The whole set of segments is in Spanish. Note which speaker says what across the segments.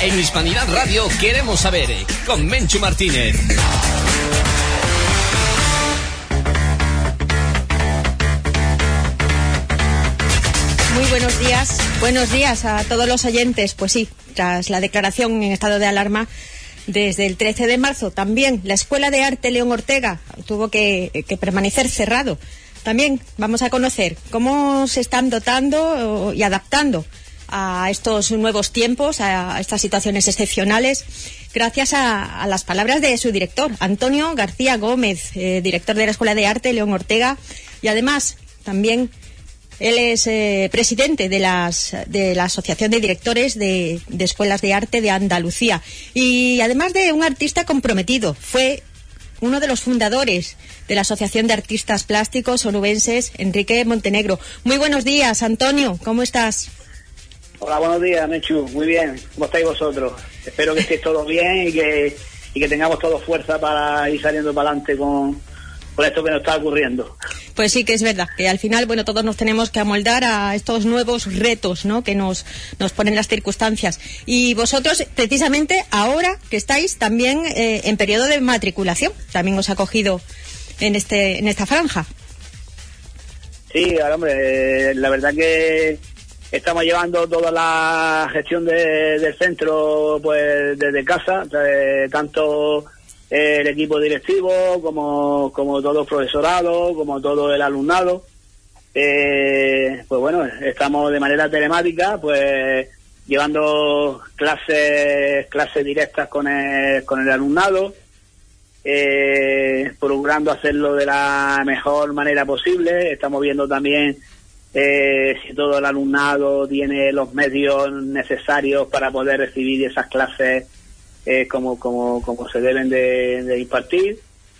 Speaker 1: En Hispanidad Radio queremos saber, con Menchu Martínez.
Speaker 2: Muy buenos días a todos los oyentes. Pues sí, tras la declaración en estado de alarma desde el 13 de marzo, también la Escuela de Arte León Ortega tuvo que permanecer cerrado. También vamos a conocer cómo se están dotando y adaptando a estos nuevos tiempos, a estas situaciones excepcionales, gracias a las palabras de su director, Antonio García Gómez, director de la Escuela de Arte León Ortega, y además también él es presidente de la Asociación de Directores de Escuelas de Arte de Andalucía, y además de un artista comprometido, fue uno de los fundadores de la Asociación de Artistas Plásticos Onubenses, Enrique Montenegro. Muy buenos días, Antonio, ¿cómo estás?
Speaker 3: Hola, buenos días, Mechu. Muy bien. ¿Cómo estáis vosotros? Espero que estéis todos bien y que tengamos todos fuerza para ir saliendo para adelante con esto que nos está ocurriendo.
Speaker 2: Pues sí, que es verdad, que al final, bueno, todos nos tenemos que amoldar a estos nuevos retos, ¿no?, que nos ponen las circunstancias. Y vosotros, precisamente, ahora que estáis también en periodo de matriculación, también os ha cogido en esta franja.
Speaker 3: Sí, ahora, hombre, la verdad que estamos llevando toda la gestión del centro pues desde casa, tanto el equipo directivo como todo el profesorado, como todo el alumnado. Pues bueno, estamos de manera telemática, pues llevando clases directas con el alumnado, procurando hacerlo de la mejor manera posible. Estamos viendo también si todo el alumnado tiene los medios necesarios para poder recibir esas clases como se deben de impartir,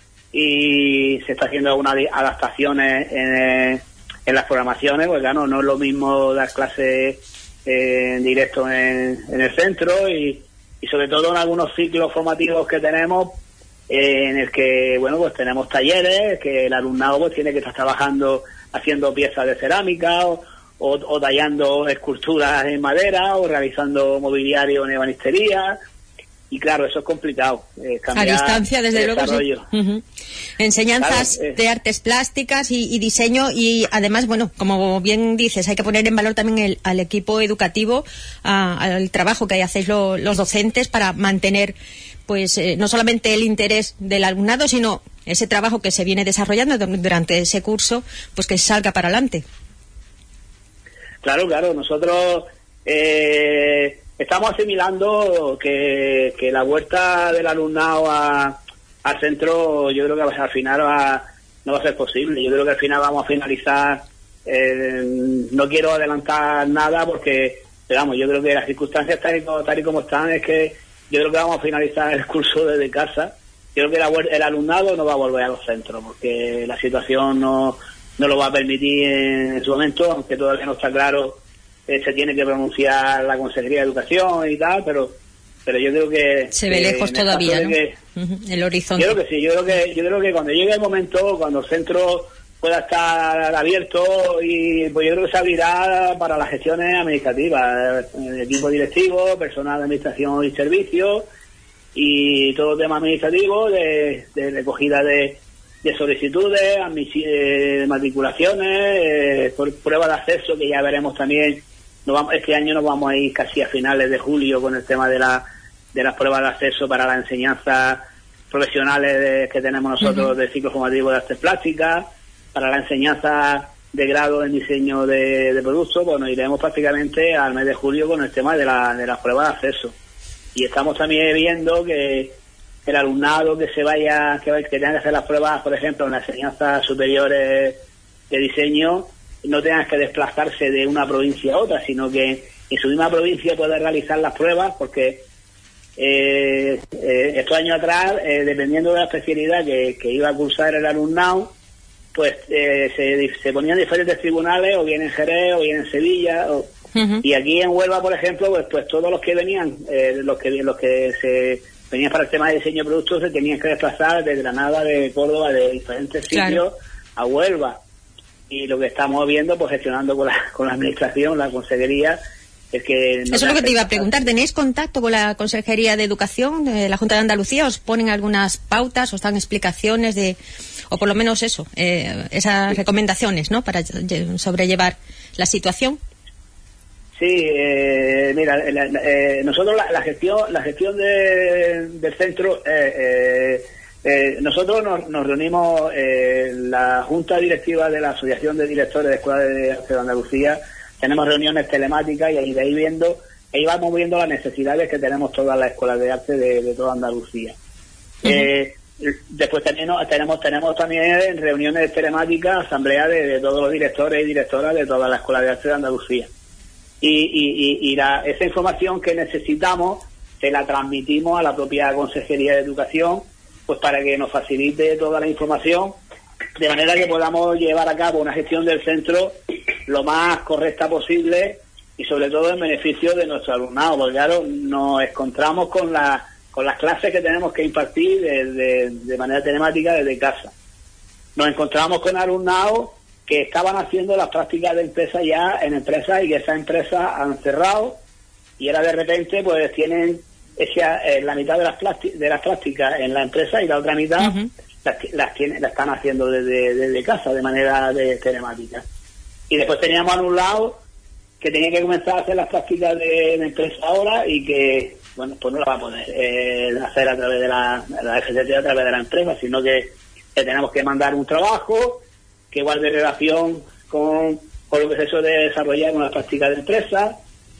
Speaker 3: y se está haciendo algunas adaptaciones en las programaciones, porque claro, no es lo mismo dar clases en directo en el centro y sobre todo en algunos ciclos formativos que tenemos, en el que, bueno, pues tenemos talleres que el alumnado pues tiene que estar trabajando haciendo piezas de cerámica o tallando esculturas en madera o realizando mobiliario en ebanistería. Y claro, eso es complicado.
Speaker 2: A distancia, desde luego, sí. Uh-huh. Enseñanzas, claro, de artes plásticas y diseño, y además, bueno, como bien dices, hay que poner en valor también al equipo educativo, al trabajo que hacéis los docentes para mantener, pues, no solamente el interés del alumnado, sino ese trabajo que se viene desarrollando durante ese curso, pues que salga para adelante.
Speaker 3: Claro, nosotros estamos asimilando que la vuelta del alumnado al centro, yo creo que al final no va a ser posible. Yo creo que al final vamos a finalizar, no quiero adelantar nada porque, digamos, yo creo que las circunstancias tal y como están, es que yo creo que vamos a finalizar el curso desde casa. Yo creo que el alumnado no va a volver a los centros porque la situación no lo va a permitir en su momento, aunque todavía no está claro. Se tiene que pronunciar la Consejería de Educación y tal, pero yo creo que
Speaker 2: se ve lejos todavía, ¿no? El horizonte.
Speaker 3: Yo creo que sí, yo creo que cuando llegue el momento, cuando el centro pueda estar abierto, y pues yo creo que se abrirá para las gestiones administrativas, el equipo directivo, personal de administración y servicios, y todo el tema administrativo de recogida de solicitudes, matriculaciones, pruebas de acceso, que ya veremos también. Este año nos vamos a ir casi a finales de julio con el tema de las pruebas de acceso para las enseñanzas profesionales que tenemos nosotros. Uh-huh. De ciclo formativo de artes plásticas, para la enseñanza de grado en diseño de productos. Bueno, iremos prácticamente al mes de julio con el tema de las pruebas de acceso. Y estamos también viendo que el alumnado que tenga que hacer las pruebas, por ejemplo, en las enseñanzas superiores de diseño, no tengan que desplazarse de una provincia a otra, sino que en su misma provincia pueda realizar las pruebas, porque estos años atrás, dependiendo de la especialidad que iba a cursar el alumnado, pues se ponían diferentes tribunales, o bien en Jerez, o bien en Sevilla, uh-huh. Y aquí en Huelva, por ejemplo, pues todos los que venían, los que se venían para el tema de diseño de productos, se tenían que desplazar de Granada, de Córdoba, de diferentes sitios, claro, a Huelva. Y lo que estamos viendo, pues gestionando con la administración, la consejería, que
Speaker 2: eso es lo que te iba a preguntar. ¿Tenéis contacto con la Consejería de Educación de la Junta de Andalucía? ¿Os ponen algunas pautas, os dan explicaciones o por lo menos eso, esas recomendaciones, ¿no?, para sobrellevar la situación?
Speaker 3: Sí, mira, nosotros la gestión del centro, nosotros nos reunimos la Junta Directiva de la Asociación de Directores de Escuelas de Arte de Andalucía. Tenemos reuniones telemáticas y ahí vamos viendo las necesidades que tenemos todas las escuelas de arte de toda Andalucía. Después tenemos también reuniones telemáticas, asambleas de todos los directores y directoras de todas las escuelas de arte de Andalucía. Y esa información que necesitamos se la transmitimos a la propia Consejería de Educación, pues para que nos facilite toda la información, de manera que podamos llevar a cabo una gestión del centro lo más correcta posible y sobre todo en beneficio de nuestro alumnado, porque claro, nos encontramos con las clases que tenemos que impartir de manera telemática desde casa. Nos encontramos con alumnados que estaban haciendo las prácticas de empresa ya en empresas y que esas empresas han cerrado y ahora de repente pues tienen la mitad de las prácticas en la empresa y la otra mitad la están haciendo desde casa de manera telemática. Y después teníamos a un lado que tenía que comenzar a hacer las prácticas de empresa ahora y que, bueno, pues no la va a poder hacer a través de la FCT, a través de la empresa, sino que tenemos que mandar un trabajo que guarde relación con lo que es eso de desarrollar una práctica de empresa.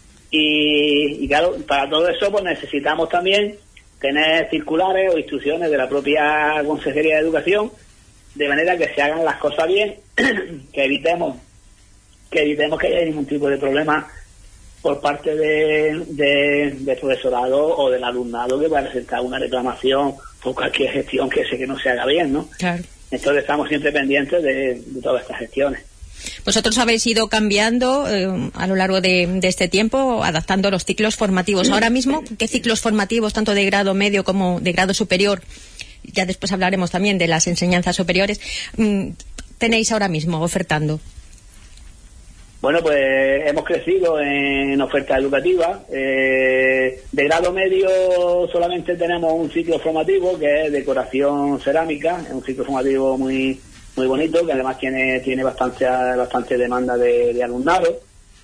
Speaker 3: Y claro, para todo eso pues necesitamos también tener circulares o instrucciones de la propia Consejería de Educación, de manera que se hagan las cosas bien, que evitemos que haya ningún tipo de problema por parte del profesorado o del alumnado que va a presentar una reclamación por cualquier gestión que no se haga bien, ¿no?
Speaker 2: Claro.
Speaker 3: Entonces estamos siempre pendientes de todas estas gestiones.
Speaker 2: Vosotros habéis ido cambiando a lo largo de este tiempo, adaptando los ciclos formativos. Ahora mismo, ¿qué ciclos formativos, tanto de grado medio como de grado superior, ya después hablaremos también de las enseñanzas superiores, tenéis ahora mismo ofertando?
Speaker 3: Bueno, pues hemos crecido en oferta educativa. De grado medio solamente tenemos un ciclo formativo que es decoración cerámica, es un ciclo formativo muy bonito, que además tiene bastante demanda de alumnado.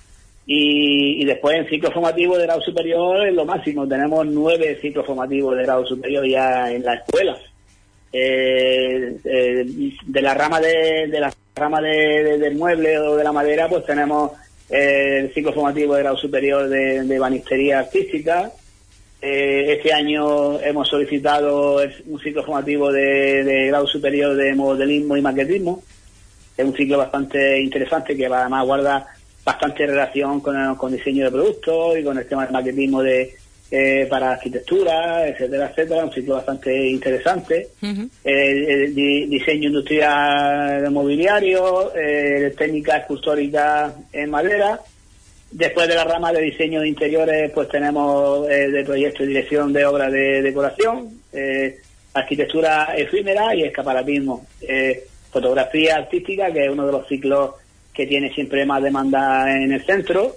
Speaker 3: Y después en ciclo formativo de grado superior es lo máximo, tenemos 9 ciclos formativos de grado superior ya en la escuela. De la rama del mueble o de la madera, pues tenemos el ciclo formativo de grado superior de ebanistería artística. Este año hemos solicitado un ciclo formativo de grado superior de modelismo y maquetismo. Es un ciclo bastante interesante que además guarda bastante relación con diseño de productos y con el tema del maquetismo para arquitectura, etcétera, etcétera. Un ciclo bastante interesante. Diseño industrial de mobiliario, técnica escultórica en madera. Después de la rama de diseño de interiores, pues tenemos de proyecto y dirección de obras de decoración, arquitectura efímera y escaparatismo. Fotografía artística, que es uno de los ciclos que tiene siempre más demanda en el centro,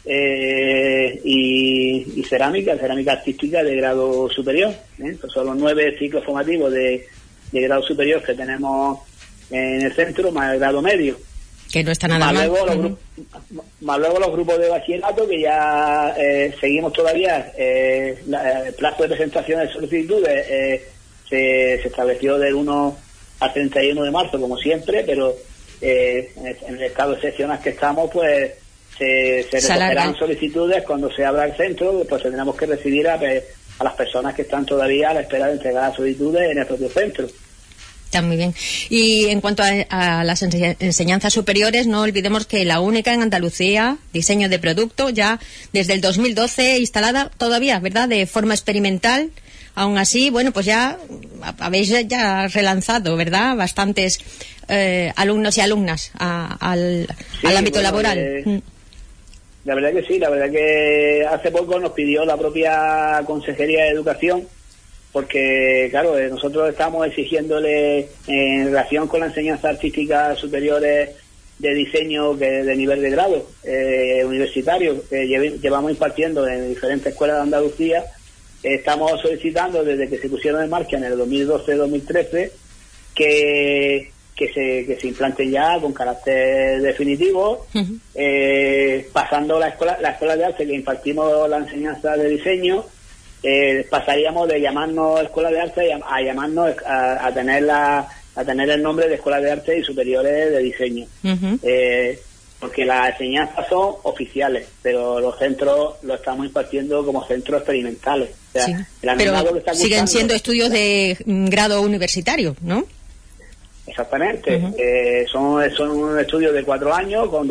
Speaker 3: y cerámica artística de grado superior. Estos son los 9 ciclos formativos de grado superior que tenemos en el centro, más el grado medio.
Speaker 2: Que no está nada mal.
Speaker 3: Más luego los grupos de bachillerato, que ya seguimos todavía el plazo de presentación de solicitudes se estableció del 1 al 31 de marzo, como siempre, pero en el estado excepcional que estamos, pues se recogerán solicitudes cuando se abra el centro, pues tendremos que recibir a las personas que están todavía a la espera de entregar las solicitudes en el propio centro.
Speaker 2: Está muy bien. Y en cuanto a las enseñanzas superiores, no olvidemos que la única en Andalucía, diseño de producto, ya desde el 2012 instalada todavía, ¿verdad?, de forma experimental. Aún así, bueno, pues ya habéis ya relanzado, ¿verdad?, bastantes alumnos y alumnas al ámbito laboral.
Speaker 3: La verdad que sí, la verdad que hace poco nos pidió la propia Consejería de Educación, porque claro, nosotros estamos exigiéndole en relación con la enseñanza artística superiores de diseño de nivel de grado universitario que llevamos impartiendo en diferentes escuelas de Andalucía. Estamos solicitando desde que se pusieron en marcha en el 2012-2013 que se implanten ya con carácter definitivo, pasando la escuela de arte que impartimos la enseñanza de diseño, pasaríamos de llamarnos escuela de arte a llamarnos a tener el nombre de escuela de arte y superiores de diseño. Porque las enseñanzas son oficiales, pero los centros lo estamos impartiendo como centros experimentales. O sea,
Speaker 2: sí.
Speaker 3: Pero que está
Speaker 2: siguen siendo estudios de grado universitario, ¿no?
Speaker 3: Exactamente. Son estudios de 4 años con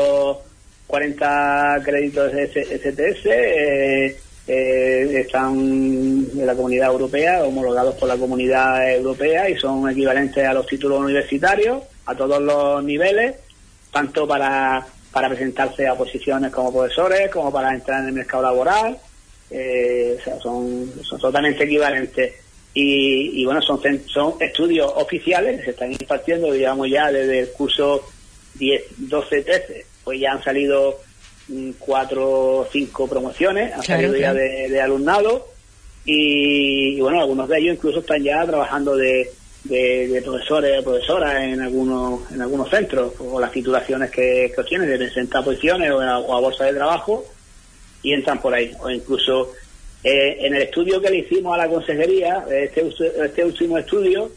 Speaker 3: 240 créditos de STS. Están en la Comunidad Europea, homologados por la Comunidad Europea, y son equivalentes a los títulos universitarios a todos los niveles, tanto para presentarse a posiciones como profesores, como para entrar en el mercado laboral. O sea, son totalmente equivalentes. Y bueno, son estudios oficiales que se están impartiendo, digamos, ya desde el curso 10, 12, 13, pues ya han salido 4 o 5 promociones, han salido ya de alumnado, y bueno, algunos de ellos incluso están ya trabajando de profesores o profesoras en algunos centros, o las titulaciones que obtienen de 60 posiciones o a bolsa de trabajo, y entran por ahí. O incluso en el estudio que le hicimos a la consejería, este último estudio,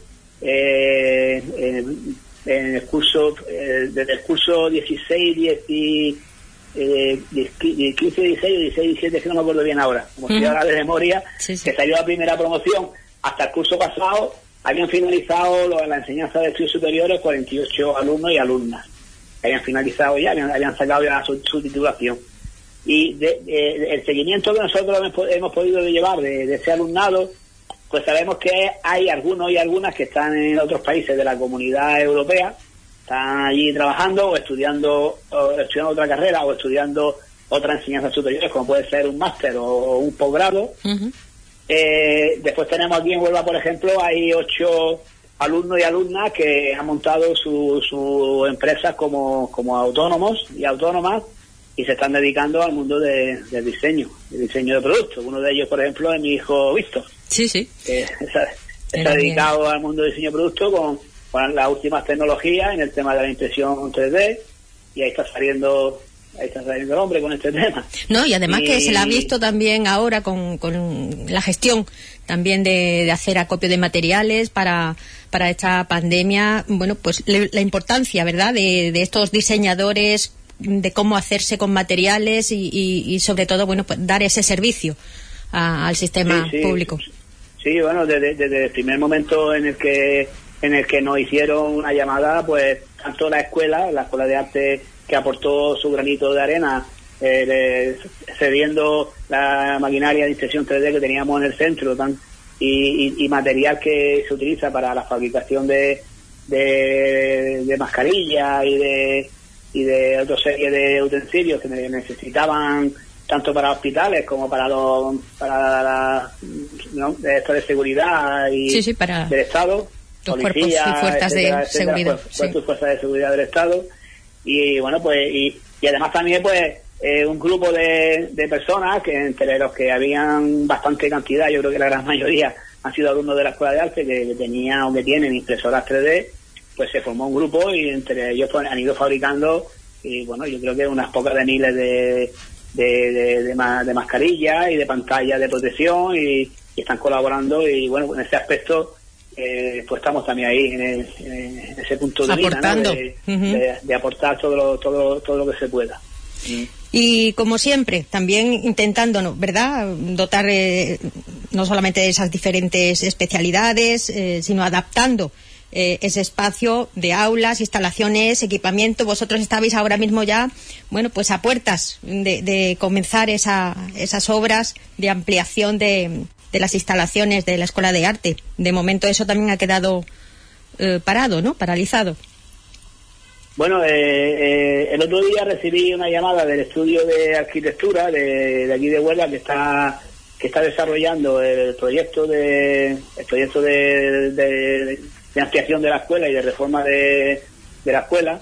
Speaker 3: en el curso, desde el curso 16, 15, 16, 17, que no me acuerdo bien ahora, como estoy ahora de memoria, que salió la primera promoción, hasta el curso pasado habían finalizado la enseñanza de estudios superiores 48 alumnos y alumnas. Habían finalizado ya, habían sacado ya su titulación. Y el seguimiento que nosotros hemos podido llevar de ese alumnado, pues sabemos que hay algunos y algunas que están en otros países de la Comunidad Europea, están allí trabajando o estudiando otra carrera o estudiando otra enseñanza superior, como puede ser un máster o un posgrado. Después tenemos aquí en Huelva, por ejemplo, hay 8 alumnos y alumnas que han montado sus empresas como autónomos y autónomas, y se están dedicando al mundo del diseño de productos. Uno de ellos, por ejemplo, es mi hijo Víctor. Sí. Está dedicado al mundo del diseño de productos con las últimas tecnologías en el tema de la impresión 3D, y ahí está saliendo el hombre con este tema.
Speaker 2: No, y además que se la ha visto también ahora con la gestión también de hacer acopio de materiales para esta pandemia. Bueno, pues la importancia, ¿verdad?, de estos diseñadores, de cómo hacerse con materiales y sobre todo, bueno, pues dar ese servicio al sistema público.
Speaker 3: Sí, bueno, desde el primer momento en el que nos hicieron una llamada, pues tanto la escuela de arte, que aportó su granito de arena, cediendo la maquinaria de impresión 3D que teníamos en el centro, y material que se utiliza para la fabricación de mascarillas y de otra serie de utensilios que necesitaban tanto para hospitales como para esto de seguridad y
Speaker 2: para
Speaker 3: del Estado,
Speaker 2: los cuerpos y fuerzas de seguridad,
Speaker 3: cuerpos y fuerzas de seguridad del Estado. Y bueno, pues y además también pues un grupo de personas, que entre los que habían bastante cantidad, yo creo que la gran mayoría han sido alumnos de la Escuela de Arte que tenían o que tienen impresoras 3D, pues se formó un grupo, y entre ellos pues han ido fabricando, y bueno, yo creo que unas pocas de miles de mascarillas y de pantallas de protección, y están colaborando, y bueno, en ese aspecto pues estamos también ahí en ese punto de vista, ¿no? de aportar todo lo que se pueda.
Speaker 2: Y como siempre, también intentando, ¿verdad?, dotar no solamente de esas diferentes especialidades, sino adaptando ese espacio de aulas, instalaciones, equipamiento. Vosotros estabais ahora mismo ya, bueno, pues a puertas de comenzar esas obras de ampliación de las instalaciones de la Escuela de Arte. De momento eso también ha quedado parado, ¿no?, paralizado.
Speaker 3: Bueno, el otro día recibí una llamada del estudio de arquitectura de aquí de Huelva, que está desarrollando el proyecto de ampliación de la escuela y de reforma de la escuela,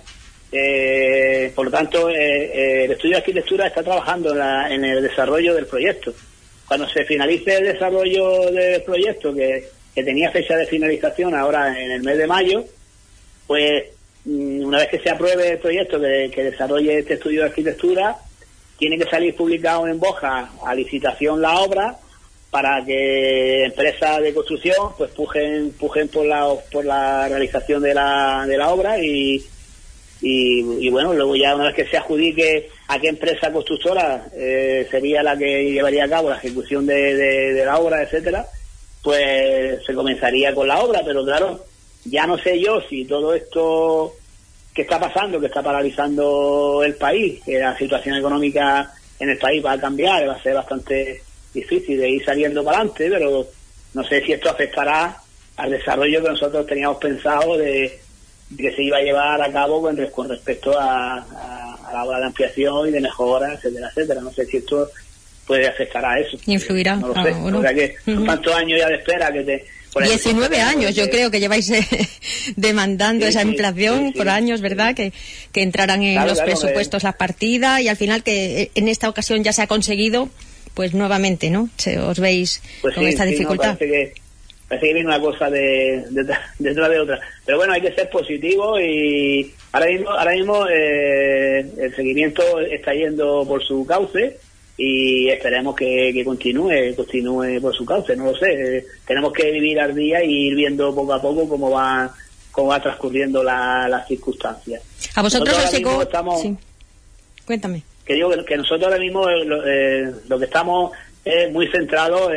Speaker 3: Por lo tanto, el estudio de arquitectura está trabajando en el desarrollo del proyecto. Cuando se finalice el desarrollo del proyecto, que tenía fecha de finalización ahora en el mes de mayo, pues una vez que se apruebe el proyecto que desarrolle este estudio de arquitectura, tiene que salir publicado en Boja a licitación la obra, para que empresas de construcción pues pujen por la realización de la obra y bueno, luego ya una vez que se adjudique a qué empresa constructora sería la que llevaría a cabo la ejecución de la obra, etcétera, pues se comenzaría con la obra. Pero claro, ya no sé yo si todo esto que está pasando, que está paralizando el país, que la situación económica en el país va a cambiar, va a ser bastante difícil de ir saliendo para adelante, pero no sé si esto afectará al desarrollo que nosotros teníamos pensado de que se iba a llevar a cabo con respecto a la obra de ampliación y de mejora, etcétera, etcétera. No sé si esto puede afectar a eso.
Speaker 2: Influirá.
Speaker 3: No lo sé.
Speaker 2: ¿O no?
Speaker 3: O sea que, ¿cuántos años ya de espera que te...
Speaker 2: 19 años, yo creo que lleváis demandando esa inflación por años, ¿verdad? Que entraran en los presupuestos las partidas y al final que en esta ocasión ya se ha conseguido, pues nuevamente, ¿no? Os veis pues con esta dificultad.
Speaker 3: No, parece que viene una cosa detrás de otra. Pero bueno, hay que ser positivo y ahora mismo el seguimiento está yendo por su cauce y esperemos que continúe por su cauce. No lo sé, tenemos que vivir al día y ir viendo poco a poco cómo va transcurriendo las circunstancias.
Speaker 2: A vosotros os llegó...
Speaker 3: Sí.
Speaker 2: Cuéntame.
Speaker 3: Que digo que nosotros ahora mismo lo que estamos es muy centrados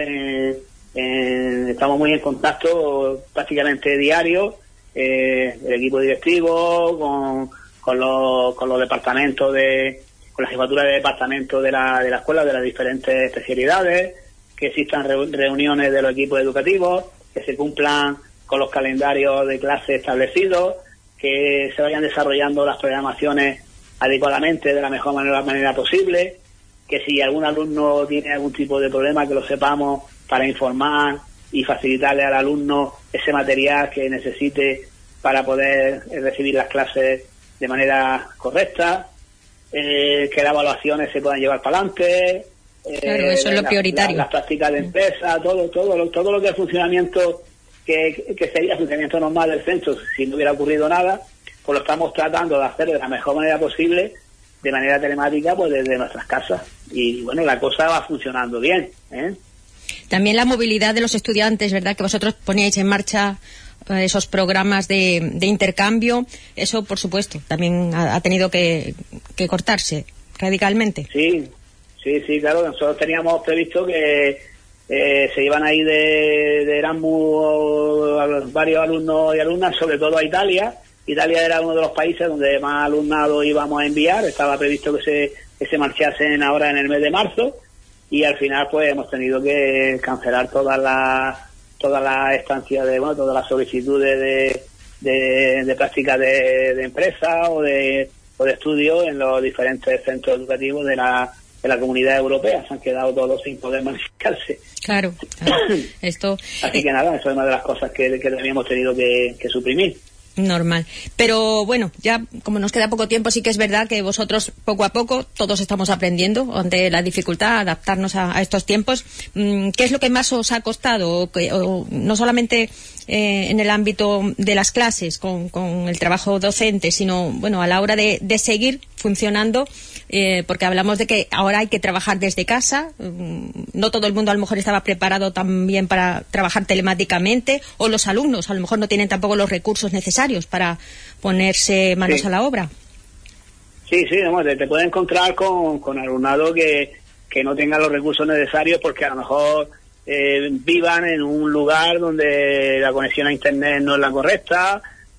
Speaker 3: estamos muy en contacto prácticamente diario, el equipo directivo con los departamentos con la jefatura de departamento de la escuela, de las diferentes especialidades, que existan reuniones de los equipos educativos, que se cumplan con los calendarios de clase establecidos, que se vayan desarrollando las programaciones adecuadamente de la mejor manera posible, que si algún alumno tiene algún tipo de problema que lo sepamos para informar y facilitarle al alumno ese material que necesite para poder recibir las clases de manera correcta, que las evaluaciones se puedan llevar para adelante,
Speaker 2: claro, eso es lo prioritario.
Speaker 3: Las prácticas de empresa, todo lo que es funcionamiento que sería funcionamiento normal del centro si no hubiera ocurrido nada, pues lo estamos tratando de hacer de la mejor manera posible, de manera telemática, pues desde nuestras casas. Y bueno, la cosa va funcionando bien, ¿eh?
Speaker 2: También la movilidad de los estudiantes, ¿verdad? Que vosotros poníais en marcha esos programas de intercambio. Eso, por supuesto, también ha tenido que cortarse radicalmente.
Speaker 3: Sí, claro. Nosotros teníamos previsto que se iban a ir de Erasmus varios alumnos y alumnas, sobre todo a Italia. Italia era uno de los países donde más alumnado íbamos a enviar. Estaba previsto que se marchasen ahora en el mes de marzo y al final pues hemos tenido que cancelar todas las estancias todas las solicitudes de prácticas de empresa o de estudio en los diferentes centros educativos de la Comunidad Europea. Se han quedado todos sin poder modificarse.
Speaker 2: Claro. Esto.
Speaker 3: Así que nada, eso es una de las cosas que habíamos tenido que suprimir.
Speaker 2: Normal. Pero bueno, ya como nos queda poco tiempo, sí que es verdad que vosotros poco a poco todos estamos aprendiendo ante la dificultad, adaptarnos a estos tiempos. ¿Qué es lo que más os ha costado? O no solamente en el ámbito de las clases, con el trabajo docente, sino bueno, a la hora de seguir funcionando, porque hablamos de que ahora hay que trabajar desde casa. No todo el mundo a lo mejor estaba preparado también para trabajar telemáticamente, o los alumnos a lo mejor no tienen tampoco los recursos necesarios para ponerse manos a la obra.
Speaker 3: Sí, te puedes encontrar con alumnado que no tenga los recursos necesarios porque a lo mejor vivan en un lugar donde la conexión a internet no es la correcta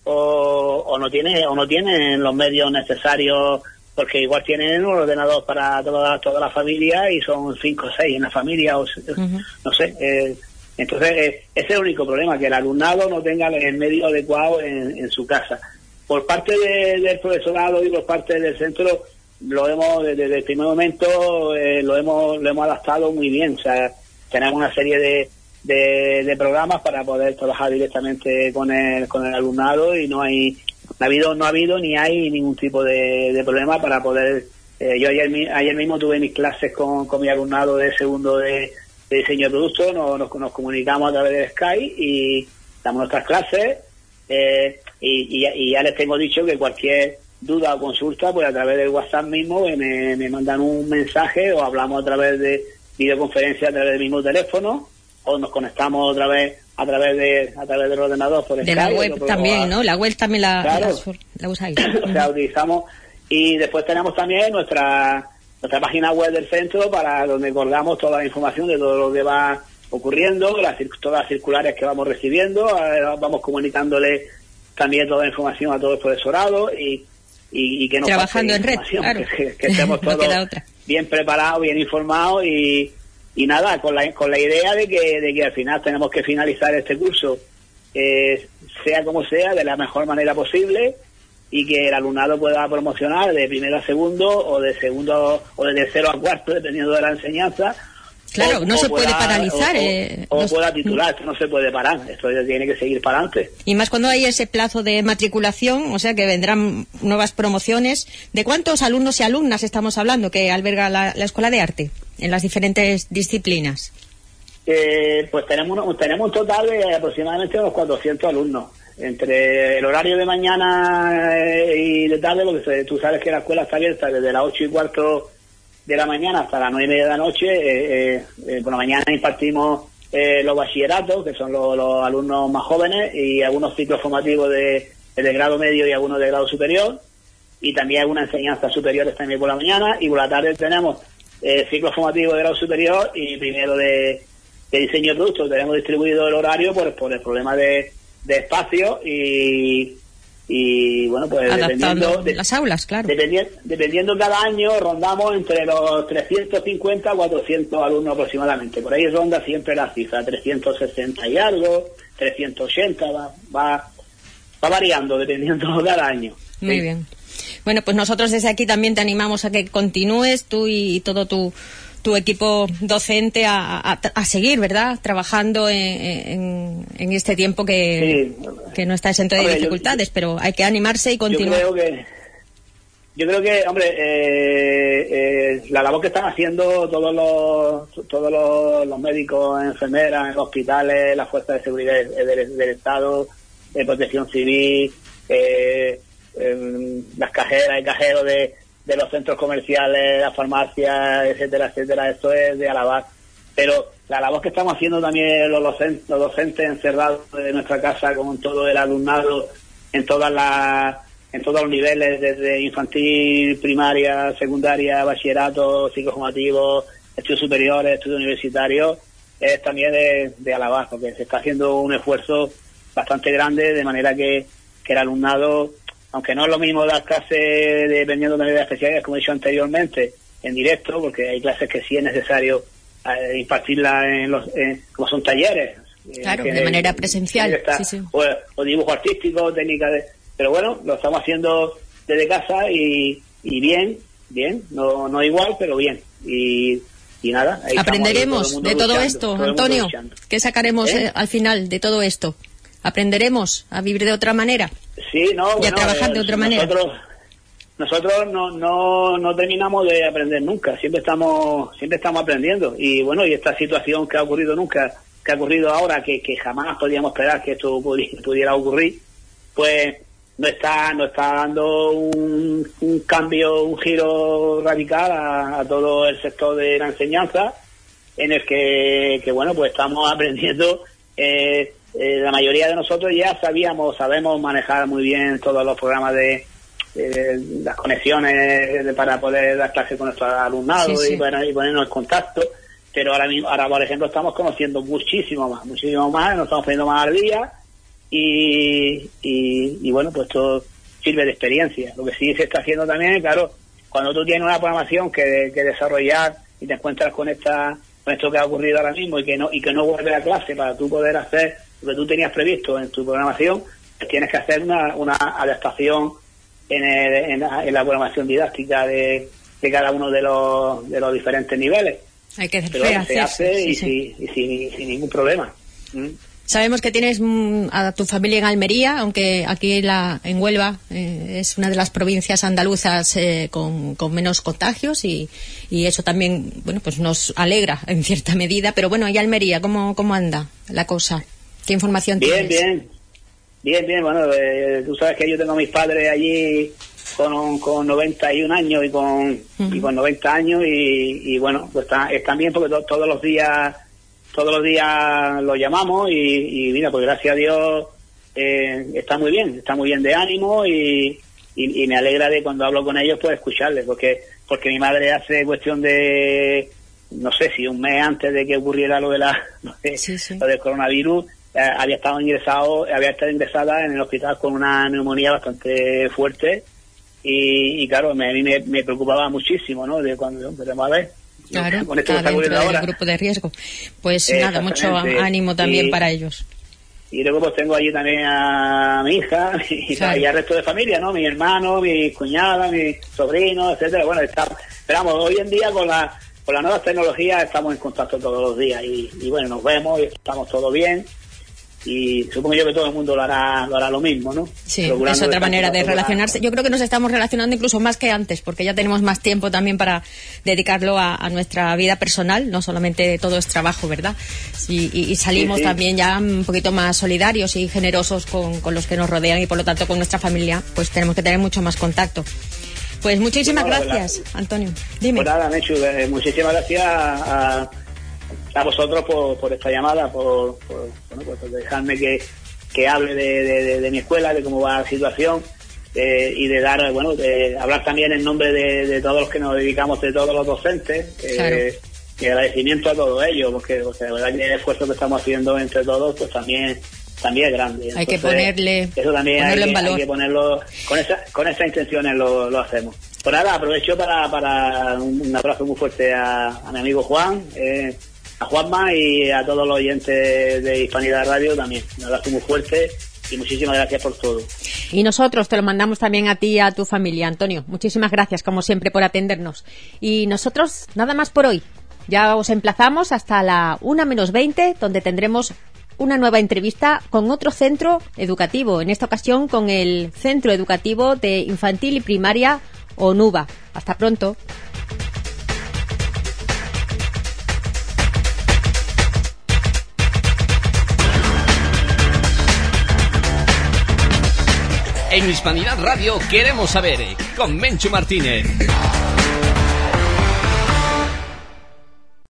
Speaker 3: o no tienen los medios necesarios, porque igual tienen un ordenador para toda la familia y son 5 o 6 en la familia, no sé. Entonces, ese es el único problema, que el alumnado no tenga el medio adecuado en su casa. Por parte del profesorado y por parte del centro, desde el primer momento, lo hemos adaptado muy bien. O sea, tenemos una serie de programas para poder trabajar directamente con el alumnado y no hay no ha habido ni hay ningún tipo de problema para poder. Yo ayer mismo tuve mis clases con mi alumnado de segundo de diseño de productos, nos comunicamos a través de Skype y damos nuestras clases, y ya les tengo dicho que cualquier duda o consulta, pues a través del WhatsApp mismo me mandan un mensaje, o hablamos a través de videoconferencia a través del mismo teléfono, o nos conectamos otra vez a través del ordenador por Skype.
Speaker 2: De la web también, ¿no? La web también la usáis.
Speaker 3: O sea, utilizamos, y después tenemos también nuestra página web del centro, para donde colgamos toda la información de todo lo que va ocurriendo, todas las circulares que vamos recibiendo, vamos comunicándole también toda la información a todo el profesorado, y que nos
Speaker 2: trabajando en red, claro.
Speaker 3: que estemos todos bien preparados, bien informados, y nada, con la idea de que al final tenemos que finalizar este curso, sea como sea, de la mejor manera posible, y que el alumnado pueda promocionar de primero a segundo, o de segundo, o de tercero a cuarto, dependiendo de la enseñanza.
Speaker 2: Claro, no se puede paralizar.
Speaker 3: O pueda titular, esto no se puede parar, esto tiene que seguir para adelante.
Speaker 2: Y más cuando hay ese plazo de matriculación, o sea que vendrán nuevas promociones. ¿De cuántos alumnos y alumnas estamos hablando que alberga la Escuela de Arte en las diferentes disciplinas?
Speaker 3: Pues tenemos un total de aproximadamente unos 400 alumnos. Entre el horario de mañana y de tarde, porque tú sabes que la escuela está abierta desde las 8:15 de la mañana hasta las 9:30 de la noche. Por la mañana impartimos los bachilleratos, que son los alumnos más jóvenes, y algunos ciclos formativos de grado medio y algunos de grado superior, y también algunas enseñanzas superiores también por la mañana, y por la tarde tenemos ciclos formativos de grado superior y primero de diseño de productos. Tenemos distribuido el horario por el problema de espacio, y bueno, pues
Speaker 2: adaptando las aulas, claro.
Speaker 3: Dependiendo cada año, rondamos entre los 350 a 400 alumnos aproximadamente. Por ahí ronda siempre la cifra, 360 y algo, 380, va variando dependiendo cada año.
Speaker 2: Muy bien. Bueno, pues nosotros desde aquí también te animamos a que continúes, tú y todo tu equipo docente, a seguir, ¿verdad?, trabajando en este tiempo que no está exento de dificultades, pero hay que animarse y continuar.
Speaker 3: Yo creo que, hombre, la labor que están haciendo todos los médicos, enfermeras, en los hospitales, las fuerzas de seguridad del Estado, Protección Civil, las cajeras y cajeros de los centros comerciales, las farmacias, etcétera, etcétera, esto es de alabar. Pero la labor que estamos haciendo también los docentes encerrados de nuestra casa, con todo el alumnado en todos los niveles, desde infantil, primaria, secundaria, bachillerato, ciclos formativos, estudios superiores, estudios universitarios, es también de alabar, porque se está haciendo un esfuerzo bastante grande, de manera que el alumnado, aunque no es lo mismo dar clases dependiendo de las especialidades, como he dicho anteriormente, en directo, porque hay clases que sí es necesario impartirlas como son talleres.
Speaker 2: Claro, de manera presencial. Sí.
Speaker 3: O dibujo artístico, técnica pero bueno, lo estamos haciendo desde casa y bien, no igual, pero bien. Y nada.
Speaker 2: Aprenderemos de todo esto, Antonio. ¿Qué sacaremos al final de todo esto? ¿Aprenderemos a vivir de otra manera?
Speaker 3: Sí,
Speaker 2: y a trabajar de otra manera.
Speaker 3: Nosotros no terminamos de aprender nunca, siempre estamos aprendiendo. Y bueno, y esta situación que ha ocurrido ahora, que jamás podíamos esperar que esto pudiera ocurrir, pues no está dando un cambio, un giro radical a todo el sector de la enseñanza, en el que bueno, pues estamos aprendiendo. La mayoría de nosotros ya sabemos manejar muy bien todos los programas de las conexiones para poder dar clases con nuestro alumnado, y ponernos en contacto, pero ahora por ejemplo estamos conociendo muchísimo más, nos estamos poniendo más al día, y bueno, pues todo sirve de experiencia. Lo que sí se está haciendo también, claro, cuando tú tienes una programación que desarrollar y te encuentras con esto que ha ocurrido ahora mismo, y que no vuelve a clase, para tú poder hacer lo que tú tenías previsto en tu programación, pues tienes que hacer una adaptación en la programación didáctica de cada uno de los diferentes niveles.
Speaker 2: Hay que
Speaker 3: se hace sin ningún problema.
Speaker 2: Sabemos que tienes a tu familia en Almería, aunque aquí en Huelva es una de las provincias andaluzas con menos contagios y eso también, bueno, pues nos alegra en cierta medida. Pero bueno, ¿y Almería cómo anda la cosa? ¿Qué información tienes?
Speaker 3: Bien. Bueno, tú sabes que yo tengo a mis padres allí con 91 años y con 90 años y bueno, pues están bien porque todos los días los llamamos y mira, pues gracias a Dios está muy bien de ánimo y me alegra de cuando hablo con ellos pues escucharles, porque mi madre hace cuestión de, no sé si un mes antes de que ocurriera lo del coronavirus, había estado ingresada en el hospital con una neumonía bastante fuerte y claro, a mí me preocupaba muchísimo, ¿no? De cuando empezamos a ver.
Speaker 2: Claro, está dentro del grupo de riesgo. Pues nada, mucho ánimo también para ellos.
Speaker 3: Y luego pues tengo allí también a mi hija y al resto de familia, ¿no? Mi hermano, mi cuñada, mis sobrinos, etcétera. Bueno, esperamos, hoy en día con las nuevas tecnologías estamos en contacto todos los días y bueno, nos vemos y estamos todos bien. Y supongo yo que todo el mundo lo hará lo mismo, ¿no?
Speaker 2: Sí, es otra manera de relacionarse. Yo creo que nos estamos relacionando incluso más que antes, porque ya tenemos más tiempo también para dedicarlo a nuestra vida personal, no solamente todo es trabajo, ¿verdad? Y salimos también ya un poquito más solidarios y generosos con los que nos rodean y por lo tanto con nuestra familia, pues tenemos que tener mucho más contacto. Pues muchísimas gracias, Antonio. Dime.
Speaker 3: Pues nada, Mechu, muchísimas gracias a vosotros por esta llamada, por dejarme que hable de mi escuela, de cómo va la situación y de dar, de hablar también en nombre de todos los que nos dedicamos, de todos los docentes, y agradecimiento a todos ellos, porque la verdad que el esfuerzo que estamos haciendo entre todos pues también es grande.
Speaker 2: Hay que ponerle en valor.
Speaker 3: Hay que ponerlo con esas intenciones lo hacemos. Pues nada, aprovecho para un abrazo muy fuerte a mi amigo Juan, a Juanma y a todos los oyentes de Hispanidad Radio también. Un abrazo muy fuerte y muchísimas gracias por todo.
Speaker 2: Y nosotros te lo mandamos también a ti y a tu familia, Antonio. Muchísimas gracias, como siempre, por atendernos. Y nosotros, nada más por hoy. Ya os emplazamos hasta la 1:20, donde tendremos una nueva entrevista con otro centro educativo, en esta ocasión con el Centro Educativo de Infantil y Primaria ONUVA. Hasta pronto.
Speaker 1: En Hispanidad Radio queremos saber, con Menchu Martínez.